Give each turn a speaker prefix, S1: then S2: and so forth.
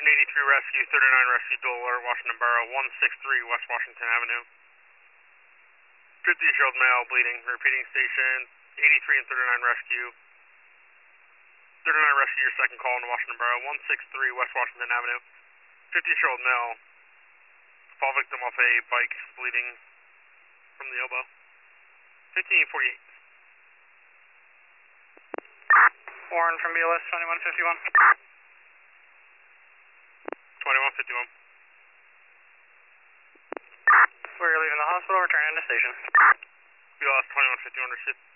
S1: Washington 83 Rescue, 39 Rescue, dual alert, Washington Borough, 163 West Washington Avenue. 50-year-old male bleeding, repeating station 83 and 39 Rescue. 39 Rescue, your second call into Washington Borough, 163 West Washington Avenue. 50-year-old male, fall victim off a bike, bleeding from the elbow. 1548.
S2: Warren from BLS 2151.
S1: 2151.
S2: We're leaving the hospital, returning to station.
S1: BLS 2151, receive.